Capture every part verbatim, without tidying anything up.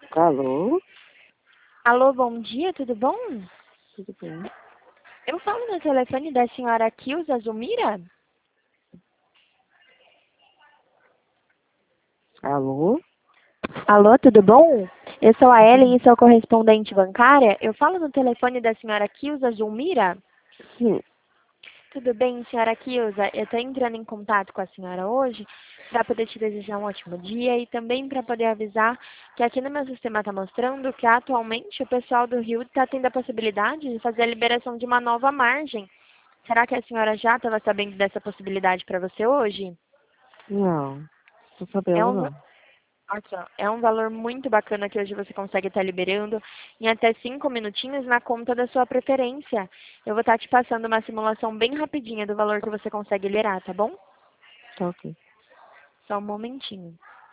Alô? Alô, bom dia, tudo bom? Tudo bem? Eu falo no telefone da senhora Kilza Zumira? Alô? Alô, tudo bom? Eu sou a Ellen e sou correspondente bancária. Eu falo no telefone da senhora Kilza Zumira? Sim. Tudo bem, senhora Kilza? Eu estou entrando em contato com a senhora hoje para poder te desejar um ótimo dia e também para poder avisar que aqui no meu sistema está mostrando que atualmente o pessoal do Rio está tendo a possibilidade de fazer a liberação de uma nova margem. Será que a senhora já estava sabendo dessa possibilidade para você hoje? Não. Tô É sabendo um, não. aqui, ó, é um valor muito bacana que hoje você consegue estar liberando em até cinco minutinhos na conta da sua preferência. Eu vou estar te passando uma simulação bem rapidinha do valor que você consegue liberar, tá bom? Tá ok. Só um momentinho.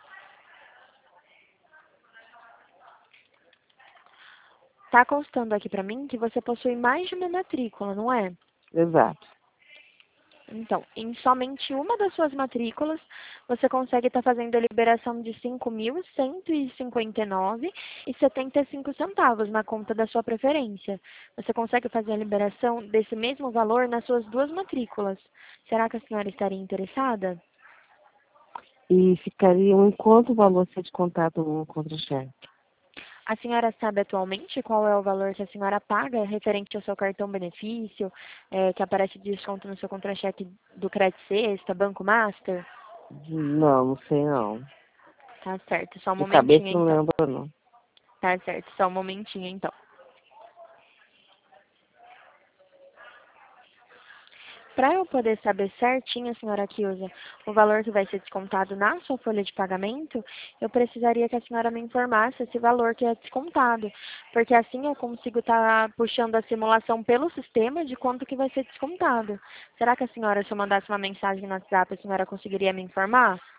Tá constando aqui para mim que você possui mais de uma matrícula, não é? Exato. Então, em somente uma das suas matrículas, você consegue estar fazendo a liberação de cinco mil cento e cinquenta e nove reais e setenta e cinco centavos na conta da sua preferência. Você consegue fazer a liberação desse mesmo valor nas suas duas matrículas. Será que a senhora estaria interessada? E ficaria um quanto valor ser descontado no contra-cheque? A senhora sabe atualmente qual é o valor que a senhora paga referente ao seu cartão benefício, eh, que aparece de desconto no seu contra-cheque do Credit Sexta, Banco Master? Não, não sei não. Tá certo, só um De cabeça momentinho não então. lembro não. Tá certo, só um momentinho então. Para eu poder saber certinho, senhora Kilza, o valor que vai ser descontado na sua folha de pagamento, eu precisaria que a senhora me informasse esse valor que é descontado, porque assim eu consigo estar puxando a simulação pelo sistema de quanto que vai ser descontado. Será que a senhora, se eu mandasse uma mensagem no WhatsApp, a senhora conseguiria me informar?